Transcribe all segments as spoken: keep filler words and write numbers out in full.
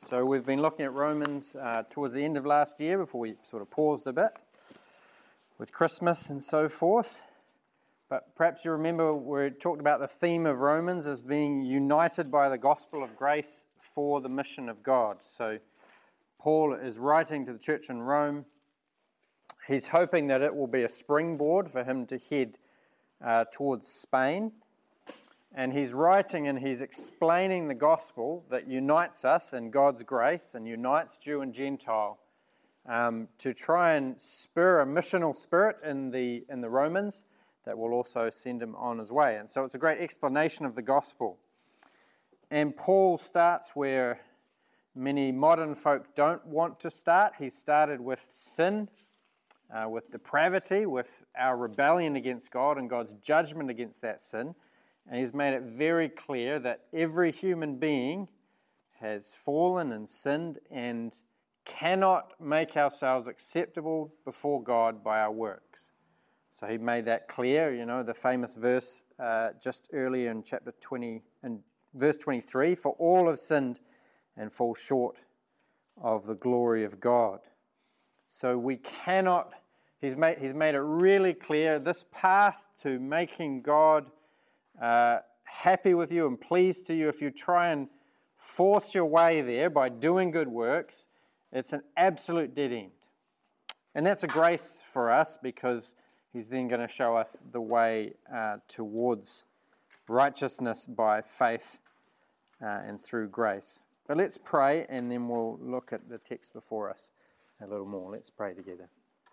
So we've been looking at Romans uh, towards the end of last year before we sort of paused a bit with Christmas and so forth. But perhaps you remember we talked about the theme of Romans as being united by the gospel of grace for the mission of God. So Paul is writing to the church in Rome. He's hoping that it will be a springboard for him to head uh, towards Spain. And he's writing and he's explaining the gospel that unites us in God's grace and unites Jew and Gentile um, to try and spur a missional spirit in the in the Romans that will also send him on his way. And so it's a great explanation of the gospel. And Paul starts where many modern folk don't want to start. He started with sin, uh, with depravity, with our rebellion against God and God's judgment against that sin. And he's made it very clear that every human being has fallen and sinned and cannot make ourselves acceptable before God by our works. So he made that clear, you know, the famous verse uh, just earlier in chapter twenty, and verse twenty-three, for all have sinned and fall short of the glory of God. So we cannot, he's made, he's made it really clear, this path to making God Uh, happy with you and pleased to you, if you try and force your way there by doing good works, it's an absolute dead end. And that's a grace for us because he's then going to show us the way uh, towards righteousness by faith uh, and through grace. But let's pray and then we'll look at the text before us a little more. Let's pray together.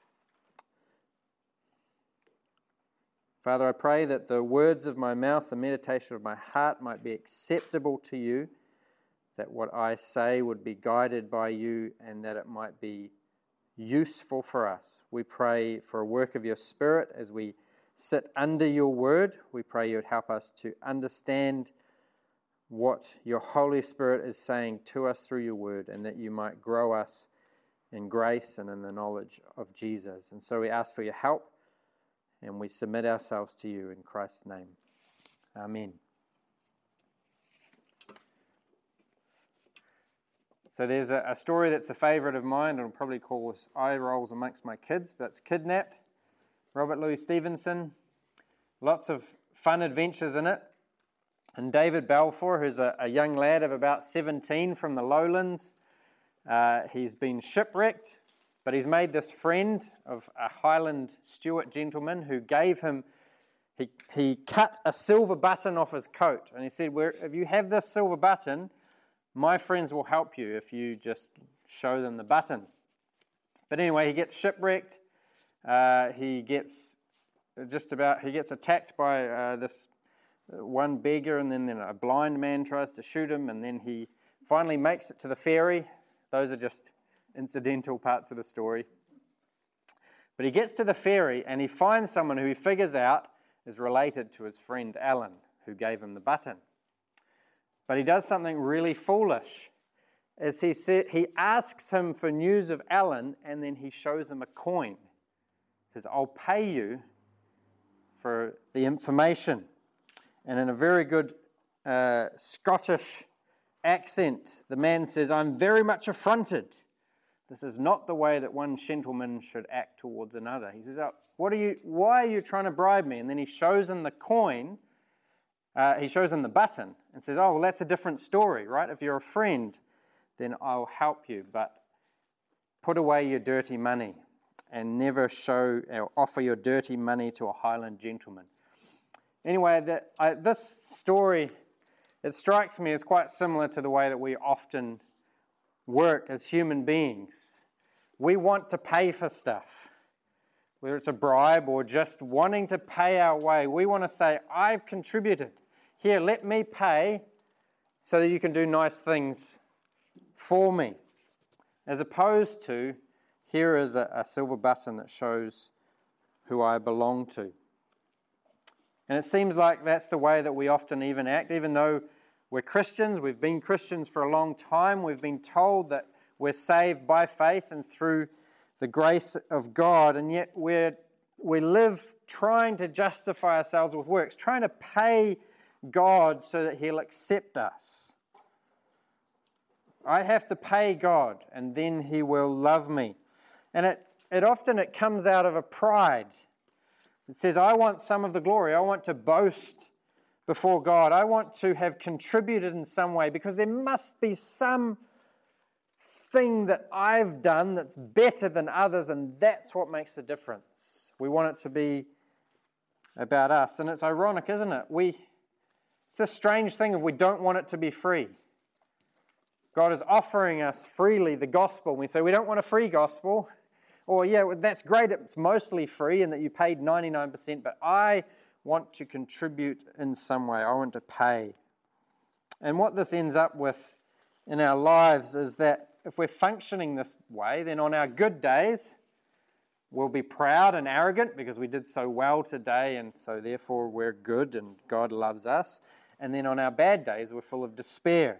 Father, I pray that the words of my mouth, the meditation of my heart might be acceptable to you, that what I say would be guided by you and that it might be useful for us. We pray for a work of your Spirit as we sit under your word. We pray you would help us to understand what your Holy Spirit is saying to us through your word and that you might grow us in grace and in the knowledge of Jesus. And so we ask for your help. And we submit ourselves to you in Christ's name. Amen. So there's a, a story that's a favourite of mine, and I'll probably cause eye rolls amongst my kids, but it's Kidnapped. Robert Louis Stevenson. Lots of fun adventures in it. And David Balfour, who's a, a young lad of about seventeen from the lowlands, uh, he's been shipwrecked. But he's made this friend of a Highland Stuart gentleman who gave him, he he cut a silver button off his coat. And he said, Where, if you have this silver button, my friends will help you if you just show them the button. But anyway, he gets shipwrecked. Uh, he gets just about, he gets attacked by uh, this one beggar, and then, then a blind man tries to shoot him, and then he finally makes it to the ferry. Those are just incidental parts of the story. But he gets to the ferry and he finds someone who he figures out is related to his friend Alan, who gave him the button. But he does something really foolish. As he said, he asks him for news of Alan and then he shows him a coin. He says, I'll pay you for the information. And in a very good uh, Scottish accent, the man says, I'm very much affronted. This is not the way that one gentleman should act towards another. He says, oh, "What are you? Why are you trying to bribe me?" And then he shows him the coin. Uh, he shows him the button and says, "Oh, well, that's a different story, right? If you're a friend, then I'll help you. But put away your dirty money and never show or offer your dirty money to a Highland gentleman." Anyway, the, I, this story, it strikes me as quite similar to the way that we often work as human beings. We want to pay for stuff, whether it's a bribe or just wanting to pay our way. We want to say, I've contributed. Here, let me pay so that you can do nice things for me. As opposed to, here is a, a silver button that shows who I belong to. And it seems like that's the way that we often even act, even though we're Christians, we've been Christians for a long time, we've been told that we're saved by faith and through the grace of God, and yet we're, we live trying to justify ourselves with works, trying to pay God so that He'll accept us. I have to pay God, and then He will love me. And it, it often it comes out of a pride. It says, I want some of the glory. I want to boast before God. I want to have contributed in some way, because there must be some thing that I've done that's better than others, and that's what makes the difference. We want it to be about us. And it's ironic, isn't it? We It's a strange thing if we don't want it to be free. God is offering us freely the gospel. We say we don't want a free gospel. Or, yeah, well, that's great, it's mostly free and that you paid ninety-nine percent, but I want to contribute in some way. I want to pay. And what this ends up with in our lives is that if we're functioning this way, then on our good days, we'll be proud and arrogant because we did so well today, and so therefore we're good and God loves us. And then on our bad days, we're full of despair.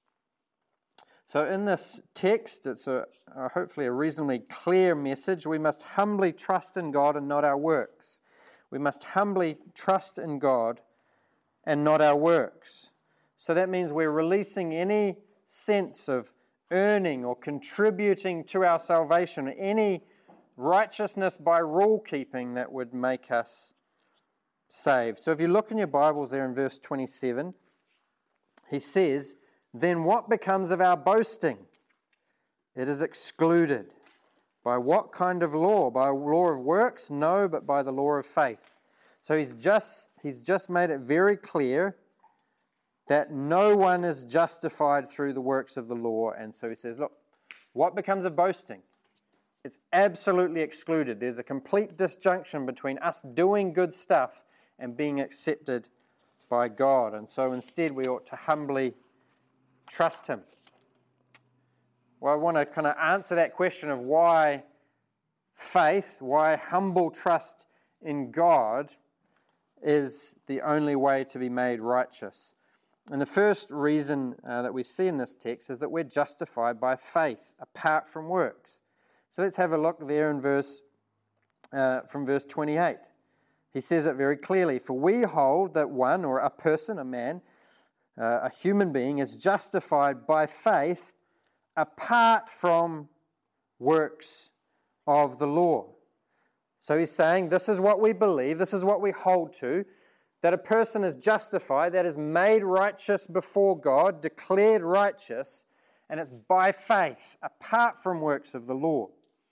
So in this text, it's a, a hopefully a reasonably clear message. We must humbly trust in God and not our works. We must humbly trust in God and not our works. So that means we're releasing any sense of earning or contributing to our salvation, any righteousness by rule keeping that would make us saved. So if you look in your Bibles there in verse twenty-seven, he says, then what becomes of our boasting? It is excluded. By what kind of law? By law of works? No, but by the law of faith. So he's just he's just made it very clear that no one is justified through the works of the law. And so he says, look, what becomes of boasting? It's absolutely excluded. There's a complete disjunction between us doing good stuff and being accepted by God. And so instead we ought to humbly trust Him. Well, I want to kind of answer that question of why faith, why humble trust in God is the only way to be made righteous. And the first reason uh, that we see in this text is that we're justified by faith apart from works. So let's have a look there in verse uh, from verse twenty-eight. He says it very clearly. For we hold that one, or a person, a man, uh, a human being, is justified by faith apart from works of the law. So he's saying this is what we believe, this is what we hold to, that a person is justified, that is made righteous before God, declared righteous, and it's by faith, apart from works of the law.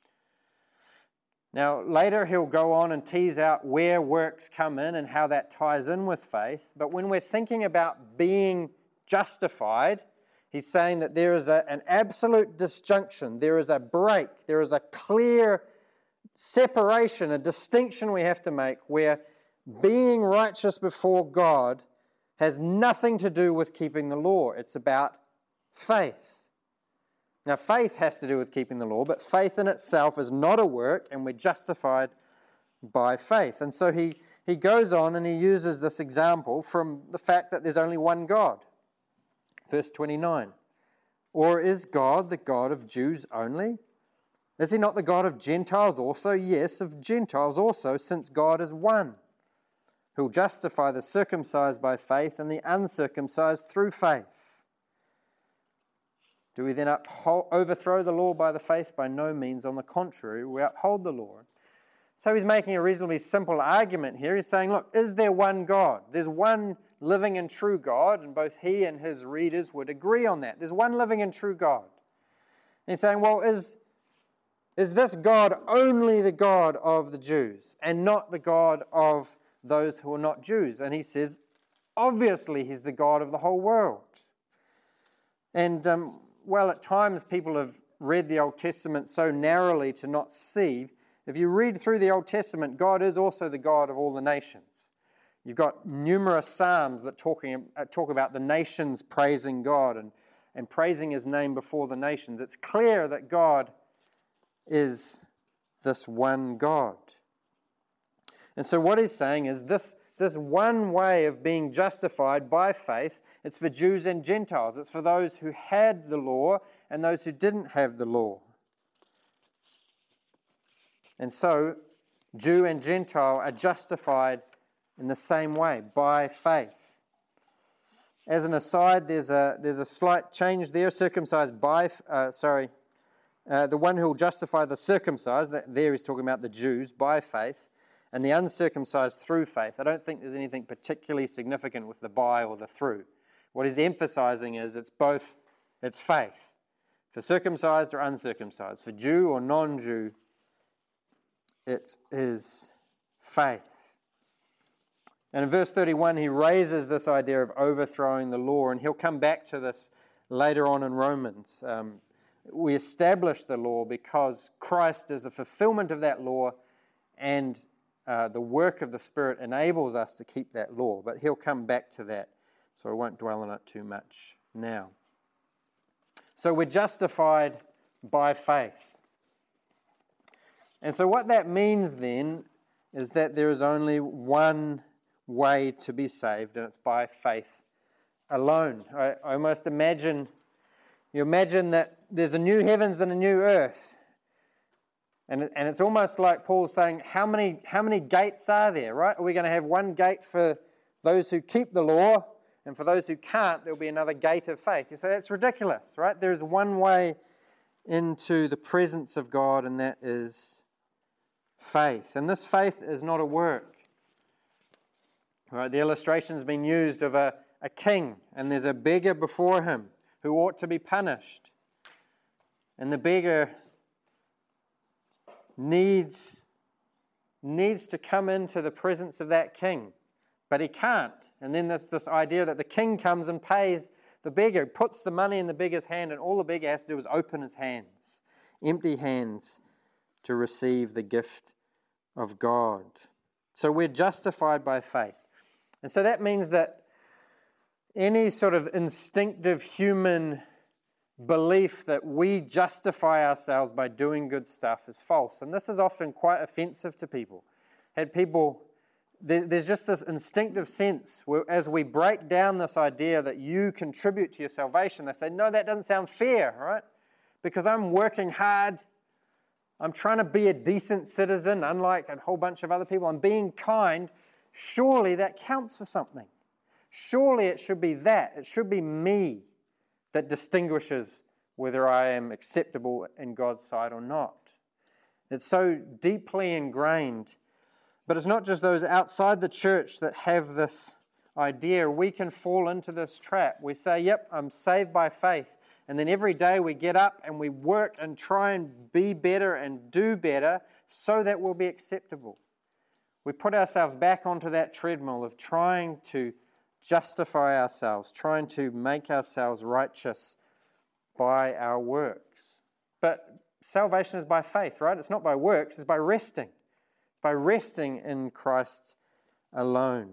Now, later he'll go on and tease out where works come in and how that ties in with faith. But when we're thinking about being justified, he's saying that there is a, an absolute disjunction, there is a break, there is a clear separation, a distinction we have to make where being righteous before God has nothing to do with keeping the law. It's about faith. Now, faith has to do with keeping the law, but faith in itself is not a work, and we're justified by faith. And so he, he goes on and he uses this example from the fact that there's only one God. Verse twenty-nine. Or is God the God of Jews only? Is He not the God of Gentiles also? Yes, of Gentiles also, since God is one, who will justify the circumcised by faith and the uncircumcised through faith. Do we then uphold, overthrow the law by the faith? By no means. On the contrary, we uphold the law. So he's making a reasonably simple argument here. He's saying, look, is there one God? There's one living and true God, and both he and his readers would agree on that. There's one living and true God. And he's saying, well, is, is this God only the God of the Jews and not the God of those who are not Jews? And he says, obviously he's the God of the whole world. And, um, well, at times people have read the Old Testament so narrowly to not see. If you read through the Old Testament, God is also the God of all the nations. You've got numerous psalms that talking, uh, talk about the nations praising God and, and praising His name before the nations. It's clear that God is this one God. And so what he's saying is this, this one way of being justified by faith, it's for Jews and Gentiles. It's for those who had the law and those who didn't have the law. And so, Jew and Gentile are justified in the same way, by faith. as an aside, there's a there's a slight change there. Circumcised by, uh, sorry, uh, the one who will justify the circumcised, that there he's talking about the Jews, by faith, and the uncircumcised through faith. I don't think there's anything particularly significant with the by or the through. What he's emphasizing is it's both, it's faith. For circumcised or uncircumcised, for Jew or non-Jew, it is faith. And in verse thirty-one, he raises this idea of overthrowing the law, and he'll come back to this later on in Romans. Um, we establish the law because Christ is a fulfillment of that law, and uh, the work of the Spirit enables us to keep that law. But he'll come back to that, so I won't dwell on it too much now. So we're justified by faith. And so what that means then is that there is only one way to be saved, and it's by faith alone. I, I almost imagine, you imagine that there's a new heavens and a new earth. And, and it's almost like Paul's saying, how many, how many gates are there, right? Are we going to have one gate for those who keep the law, and for those who can't, there'll be another gate of faith? You say, that's ridiculous, right? There's one way into the presence of God, and that is faith. And this faith is not a work. Right, the illustration's been used of a, a king, and there's a beggar before him who ought to be punished. And the beggar needs, needs to come into the presence of that king, but he can't. And then there's this idea that the king comes and pays the beggar, puts the money in the beggar's hand, and all the beggar has to do is open his hands, empty hands, to receive the gift of God. So we're justified by faith. And so that means that any sort of instinctive human belief that we justify ourselves by doing good stuff is false. And this is often quite offensive to people. Had people, there's just this instinctive sense where as we break down this idea that you contribute to your salvation, they say, no, that doesn't sound fair, right? Because I'm working hard. I'm trying to be a decent citizen, unlike a whole bunch of other people. I'm being kind. Surely that counts for something. Surely it should be that. It should be me that distinguishes whether I am acceptable in God's sight or not. It's so deeply ingrained. But it's not just those outside the church that have this idea. We can fall into this trap. We say, yep, I'm saved by faith. And then every day we get up and we work and try and be better and do better so that we'll be acceptable. We put ourselves back onto that treadmill of trying to justify ourselves, trying to make ourselves righteous by our works. But salvation is by faith, right? It's not by works, it's by resting. It's by resting in Christ alone.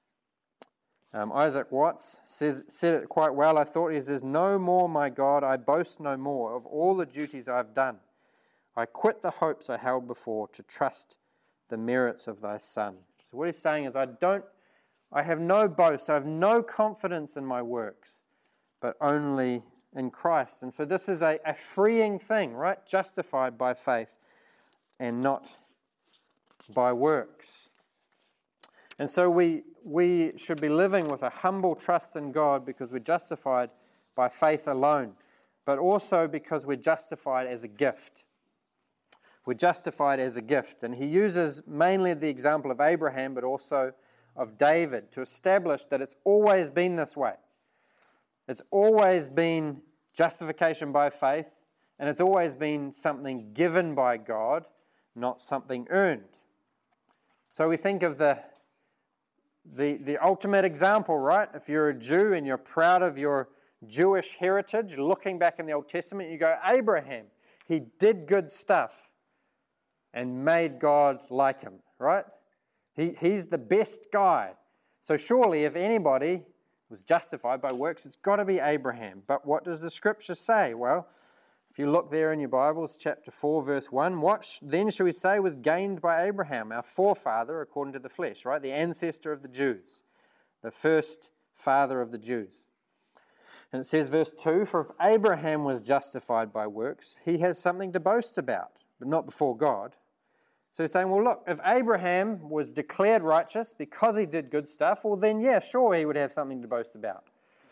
Um, Isaac Watts says, said it quite well, I thought. He says, no more, my God, I boast no more of all the duties I've done. I quit the hopes I held before to trust the merits of thy Son. So what he's saying is, I don't, I have no boast, I have no confidence in my works, but only in Christ. And so this is a, a freeing thing, right? Justified by faith and not by works. And so we we should be living with a humble trust in God because we're justified by faith alone, but also because we're justified as a gift. We're justified as a gift. And he uses mainly the example of Abraham, but also of David, to establish that it's always been this way. It's always been justification by faith, and it's always been something given by God, not something earned. So we think of the, the, the ultimate example, right? If you're a Jew and you're proud of your Jewish heritage, looking back in the Old Testament, you go, Abraham, he did good stuff and made God like him, right? He, he's the best guy. So surely if anybody was justified by works, it's got to be Abraham. But what does the Scripture say? Well, if you look there in your Bibles, chapter four, verse one, what then shall we say was gained by Abraham, our forefather according to the flesh, right? The ancestor of the Jews, the first father of the Jews. And it says, verse two, for if Abraham was justified by works, he has something to boast about, but not before God. So he's saying, well, look, if Abraham was declared righteous because he did good stuff, well, then, yeah, sure, he would have something to boast about.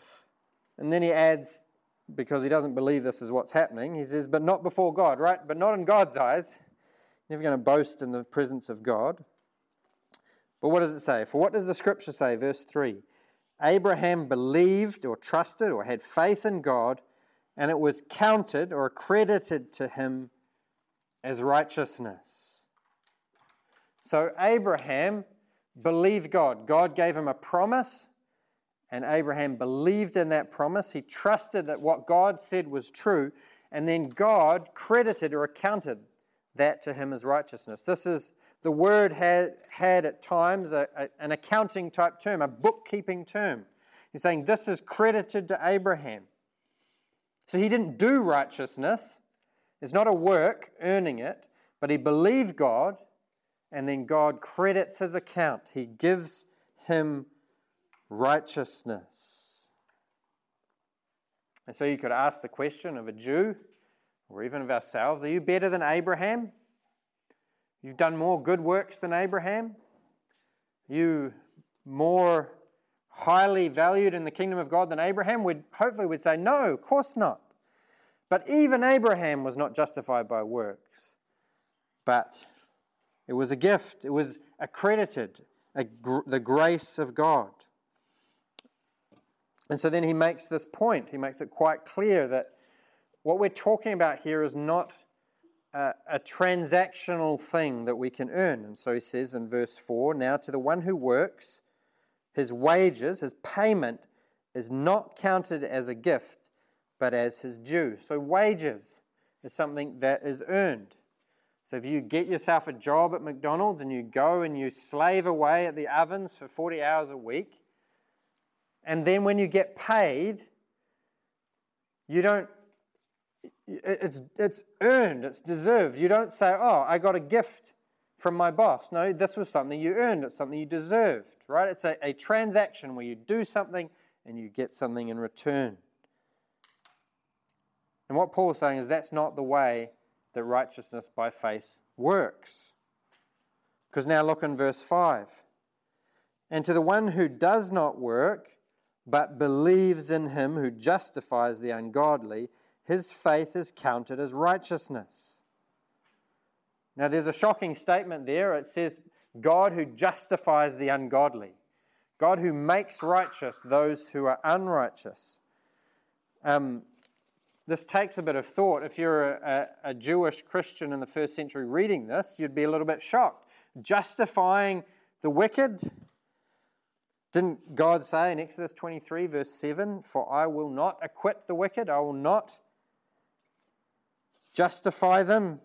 And then he adds, because he doesn't believe this is what's happening, he says, but not before God, right? But not in God's eyes. You're never going to boast in the presence of God. But what does it say? For what does the scripture say? Verse three. Abraham believed or trusted or had faith in God, and it was counted or accredited to him as righteousness. So Abraham believed God. God gave him a promise, and Abraham believed in that promise. He trusted that what God said was true, and then God credited or accounted that to him as righteousness. This is the word had, had at times a, a, an accounting type term, a bookkeeping term. He's saying this is credited to Abraham. So he didn't do righteousness. It's not a work, earning it, but he believed God, and then God credits his account. He gives him righteousness. And so you could ask the question of a Jew, or even of ourselves, are you better than Abraham? You've done more good works than Abraham? You more highly valued in the kingdom of God than Abraham? We'd hopefully we'd say, no, of course not. But even Abraham was not justified by works. But it was a gift. It was accredited, a gr- the grace of God. And so then he makes this point. He makes it quite clear that what we're talking about here is not a, a transactional thing that we can earn. And so he says in verse four, now to the one who works, his wages, his payment, is not counted as a gift, but as his due. So wages is something that is earned. So if you get yourself a job at McDonald's and you go and you slave away at the ovens for forty hours a week, and then when you get paid, you don't, it's it's earned, it's deserved. You don't say, oh, I got a gift from my boss. No, this was something you earned. It's something you deserved, right? It's a, a transaction where you do something and you get something in return. And what Paul is saying is that's not the way that righteousness by faith works. Because now look in verse five. And to the one who does not work, but believes in him who justifies the ungodly, his faith is counted as righteousness. Now there's a shocking statement there. It says, God who justifies the ungodly. God who makes righteous those who are unrighteous. Um, this takes a bit of thought. If you're a, a, a Jewish Christian in the first century reading this, you'd be a little bit shocked. Justifying the wicked? Didn't God say in Exodus twenty-three verse seven, for I will not acquit the wicked, I will not justify them?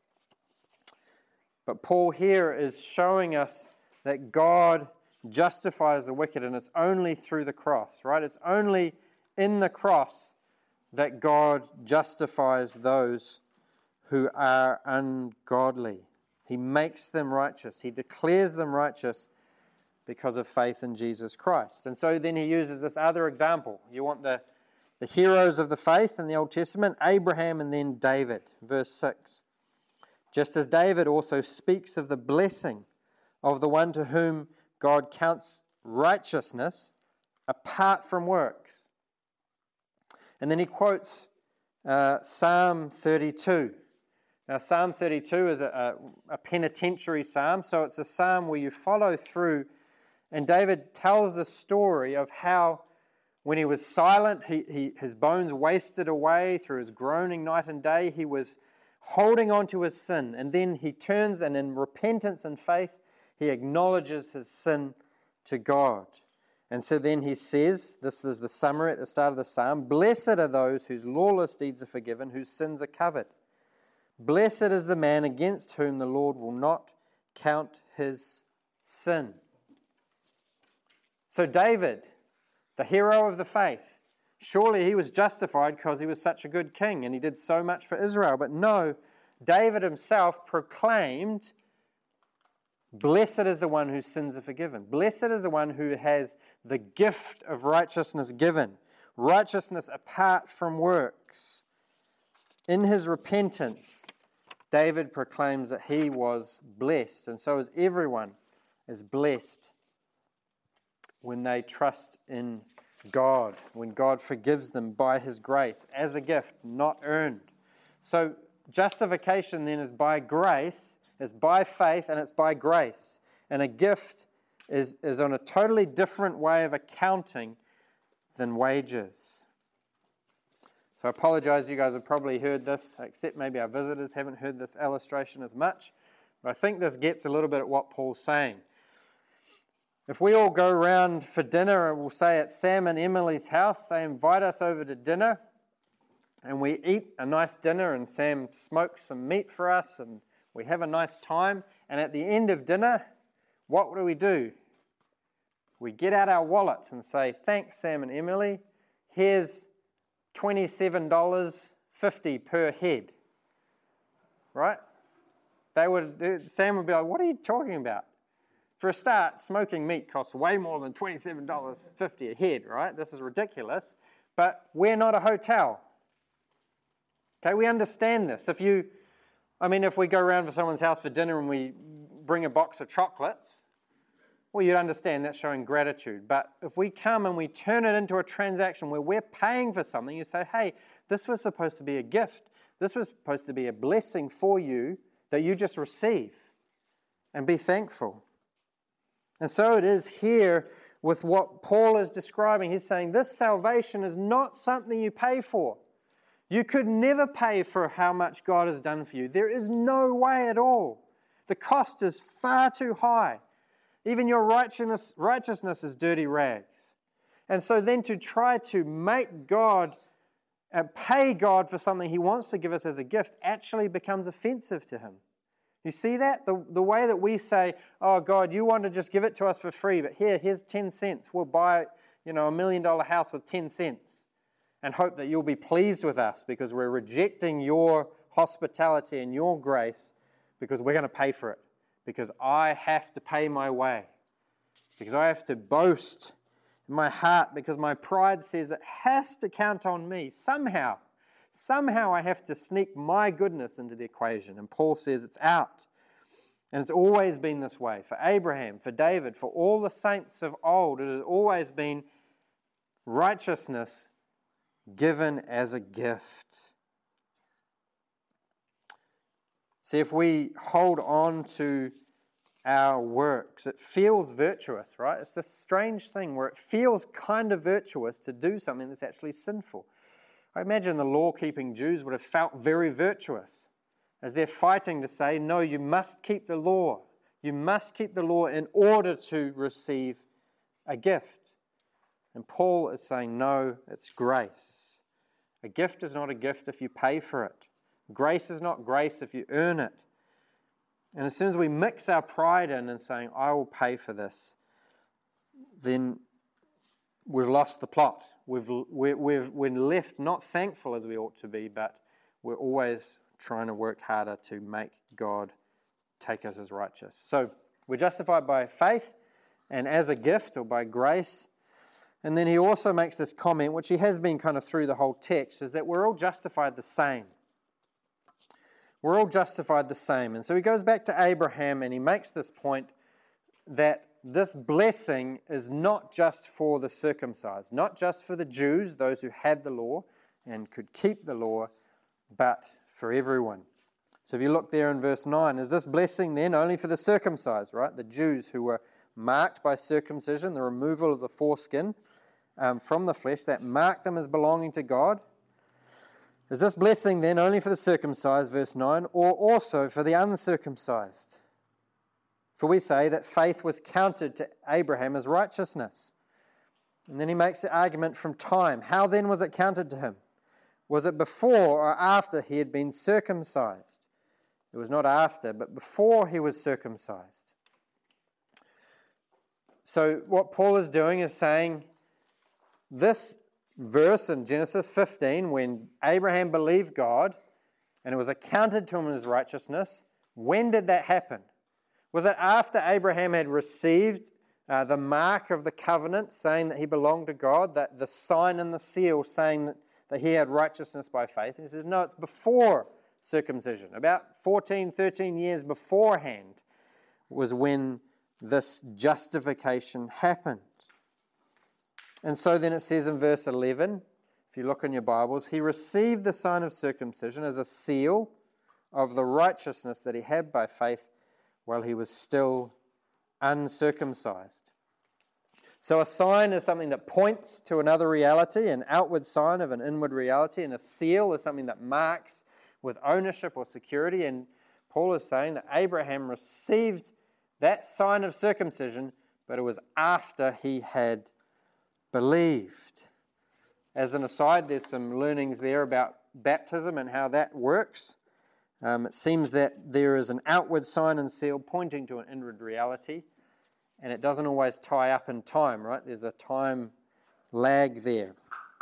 But Paul here is showing us that God justifies the wicked, and it's only through the cross, right? It's only in the cross that God justifies those who are ungodly. He makes them righteous. He declares them righteous because of faith in Jesus Christ. And so then he uses this other example. You want the, the heroes of the faith in the Old Testament, Abraham and then David, verse six. Just as David also speaks of the blessing of the one to whom God counts righteousness apart from works. And then he quotes uh, Psalm thirty-two. Now, Psalm thirty-two is a, a, a penitentiary psalm, so it's a psalm where you follow through, and David tells the story of how when he was silent, he, he, his bones wasted away through his groaning night and day. He was holding on to his sin, and then he turns, and in repentance and faith, he acknowledges his sin to God. And so then he says, this is the summary at the start of the psalm, blessed are those whose lawless deeds are forgiven, whose sins are covered. Blessed is the man against whom the Lord will not count his sin. So David, the hero of the faith, surely he was justified because he was such a good king and he did so much for Israel. But no, David himself proclaimed, blessed is the one whose sins are forgiven. Blessed is the one who has the gift of righteousness given. Righteousness apart from works. In his repentance, David proclaims that he was blessed. And so is everyone is blessed when they trust in God, when God forgives them by His grace as a gift, not earned. So justification then is by grace, is by faith, and it's by grace. And a gift is, is on a totally different way of accounting than wages. So I apologize, you guys have probably heard this, except maybe our visitors haven't heard this illustration as much. But I think this gets a little bit at what Paul's saying. If we all go around for dinner, and we'll say at Sam and Emily's house, they invite us over to dinner, and we eat a nice dinner, and Sam smokes some meat for us, and we have a nice time. And at the end of dinner, what do we do? We get out our wallets and say, thanks, Sam and Emily. Here's twenty-seven dollars fifty per head. Right? They would. Sam would be like, what are you talking about? For a start, smoking meat costs way more than twenty-seven dollars fifty a head, right? This is ridiculous. But we're not a hotel. Okay, we understand this. If you, I mean, if we go around for someone's house for dinner and we bring a box of chocolates, well, you'd understand that's showing gratitude. But if we come and we turn it into a transaction where we're paying for something, you say, hey, this was supposed to be a gift. This was supposed to be a blessing for you that you just receive. And be thankful. And so it is here with what Paul is describing. He's saying this salvation is not something you pay for. You could never pay for how much God has done for you. There is no way at all. The cost is far too high. Even your righteousness, righteousness is dirty rags. And so then to try to make God, uh, pay God for something He wants to give us as a gift actually becomes offensive to Him. You see that? The, the way that we say, oh God, you want to just give it to us for free, but here, here's ten cents. We'll buy, you know, a million dollar house with ten cents and hope that you'll be pleased with us because we're rejecting your hospitality and your grace because we're going to pay for it. Because I have to pay my way. Because I have to boast in my heart because my pride says it has to count on me somehow. Somehow I have to sneak my goodness into the equation. And Paul says it's out. And it's always been this way. For Abraham, for David, for all the saints of old, it has always been righteousness given as a gift. See, if we hold on to our works, it feels virtuous, right? It's this strange thing where it feels kind of virtuous to do something that's actually sinful. I imagine the law-keeping Jews would have felt very virtuous as they're fighting to say, no, you must keep the law. You must keep the law in order to receive a gift. And Paul is saying, no, it's grace. A gift is not a gift if you pay for it. Grace is not grace if you earn it. And as soon as we mix our pride in and saying, I will pay for this, then we've lost the plot. We've, we're, we're, we're left not thankful as we ought to be, but we're always trying to work harder to make God take us as righteous. So we're justified by faith and as a gift or by grace. And then he also makes this comment, which he has been kind of through the whole text, is that we're all justified the same. We're all justified the same. And so he goes back to Abraham and he makes this point that this blessing is not just for the circumcised, not just for the Jews, those who had the law and could keep the law, but for everyone. So if you look there in verse nine, is this blessing then only for the circumcised, right? The Jews who were marked by circumcision, the removal of the foreskin um, from the flesh, that marked them as belonging to God. Is this blessing then only for the circumcised, verse nine, or also for the uncircumcised? For we say that faith was counted to Abraham as righteousness. And then he makes the argument from time. How then was it counted to him? Was it before or after he had been circumcised? It was not after, but before he was circumcised. So what Paul is doing is saying this verse in Genesis fifteen, when Abraham believed God and it was accounted to him as righteousness, when did that happen? Was it after Abraham had received uh, the mark of the covenant saying that he belonged to God, that the sign and the seal saying that, that he had righteousness by faith? And he says, no, it's before circumcision. About fourteen, thirteen years beforehand was when this justification happened. And so then it says in verse eleven, if you look in your Bibles, he received the sign of circumcision as a seal of the righteousness that he had by faith while he was still uncircumcised. So a sign is something that points to another reality, an outward sign of an inward reality, and a seal is something that marks with ownership or security. And Paul is saying that Abraham received that sign of circumcision, but it was after he had believed. As an aside, there's some learnings there about baptism and how that works. Um, it seems that there is an outward sign and seal pointing to an inward reality, and it doesn't always tie up in time, right? There's a time lag there.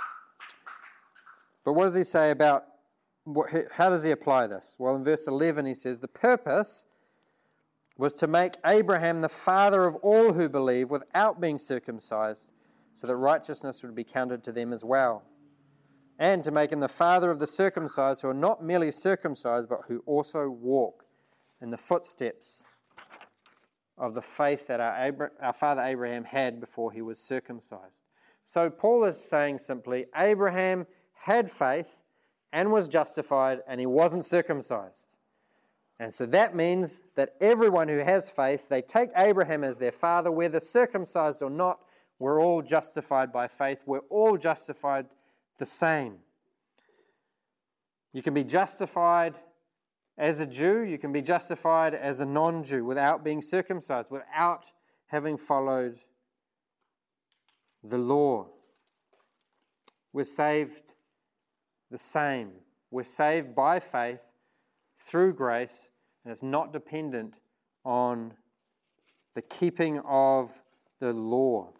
But what does he say about, what, how does he apply this? Well, in verse eleven he says, the purpose was to make Abraham the father of all who believe without being circumcised, so that righteousness would be counted to them as well. And to make him the father of the circumcised who are not merely circumcised, but who also walk in the footsteps of the faith that our, Abra- our father Abraham had before he was circumcised. So Paul is saying simply, Abraham had faith and was justified, and he wasn't circumcised. And so that means that everyone who has faith, they take Abraham as their father, whether circumcised or not. We're all justified by faith. We're all justified the same. You can be justified as a Jew, you can be justified as a non-Jew without being circumcised, without having followed the law. We're saved the same. We're saved by faith through grace, and it's not dependent on the keeping of the law.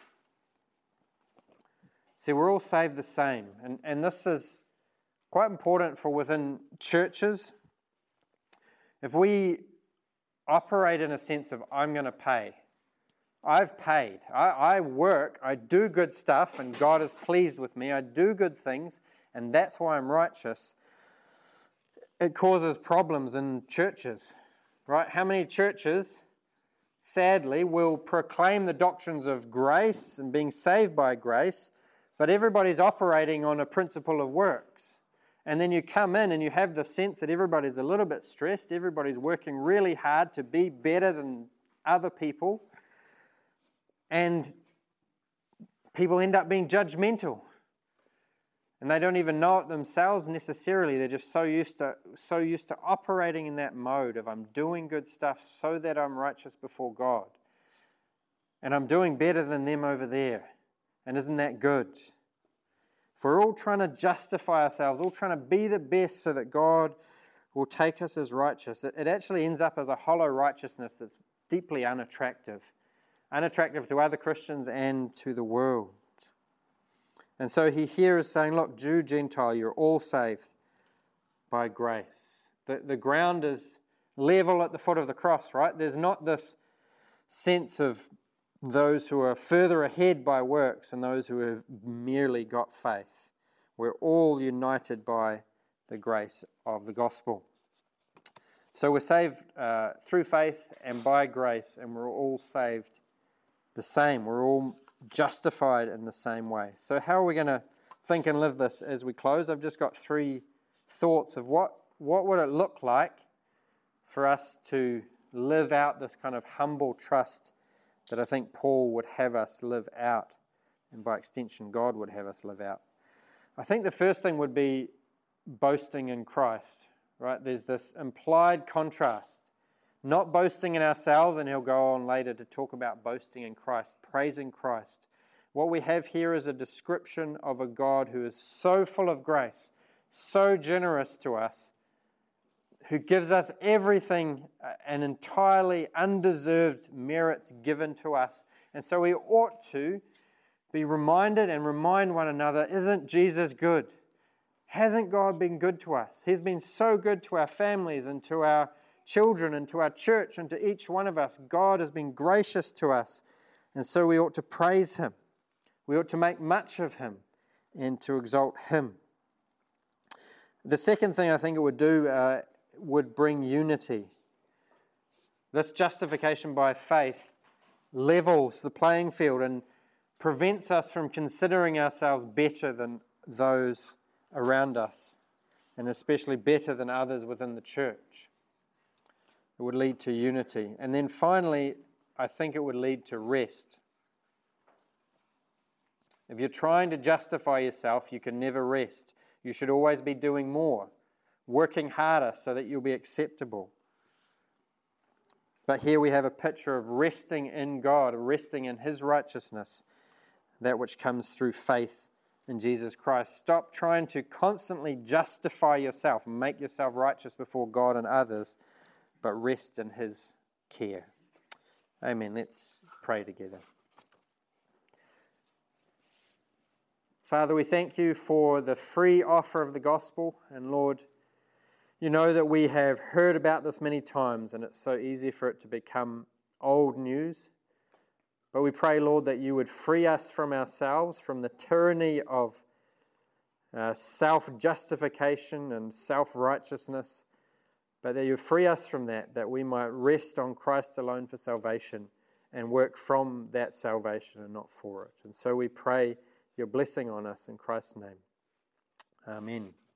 See, we're all saved the same, and, and this is quite important for within churches. If we operate in a sense of, I'm going to pay, I've paid, I, I work, I do good stuff, and God is pleased with me, I do good things, and that's why I'm righteous, it causes problems in churches, right? How many churches, sadly, will proclaim the doctrines of grace and being saved by grace, but everybody's operating on a principle of works. And then you come in and you have the sense that everybody's a little bit stressed, everybody's working really hard to be better than other people, and people end up being judgmental. And they don't even know it themselves necessarily. They're just so used to so used to operating in that mode of, I'm doing good stuff so that I'm righteous before God. And I'm doing better than them over there. And isn't that good? If we're all trying to justify ourselves, all trying to be the best so that God will take us as righteous, it, it actually ends up as a hollow righteousness that's deeply unattractive. Unattractive to other Christians and to the world. And so he here is saying, look, Jew, Gentile, you're all saved by grace. The, the ground is level at the foot of the cross, right? There's not this sense of those who are further ahead by works and those who have merely got faith. We're all united by the grace of the gospel. So we're saved uh, through faith and by grace, and we're all saved the same. We're all justified in the same way. So how are we going to think and live this as we close? I've just got three thoughts of what, what would it look like for us to live out this kind of humble trust that I think Paul would have us live out, and by extension God would have us live out. I think the first thing would be boasting in Christ, right? There's this implied contrast. Not boasting in ourselves, and he'll go on later to talk about boasting in Christ, praising Christ. What we have here is a description of a God who is so full of grace, so generous to us, who gives us everything and entirely undeserved merits given to us. And so we ought to be reminded and remind one another, isn't Jesus good? Hasn't God been good to us? He's been so good to our families and to our children and to our church and to each one of us. God has been gracious to us, and so we ought to praise him. We ought to make much of him and to exalt him. The second thing I think it would do uh, would bring unity. This justification by faith levels the playing field, and prevents us from considering ourselves better than those around us, and especially better than others within the church. It would lead to unity. And then finally, I think it would lead to rest. If you're trying to justify yourself, you can never rest. You should always be doing more, working harder so that you'll be acceptable. But here we have a picture of resting in God, resting in His righteousness, that which comes through faith in Jesus Christ. Stop trying to constantly justify yourself and make yourself righteous before God and others, but rest in His care. Amen. Let's pray together. Father, we thank you for the free offer of the gospel. And Lord, you know that we have heard about this many times, and it's so easy for it to become old news. But we pray, Lord, that you would free us from ourselves, from the tyranny of uh, self-justification and self-righteousness, but that you free us from that, that we might rest on Christ alone for salvation and work from that salvation and not for it. And so we pray your blessing on us in Christ's name. Amen.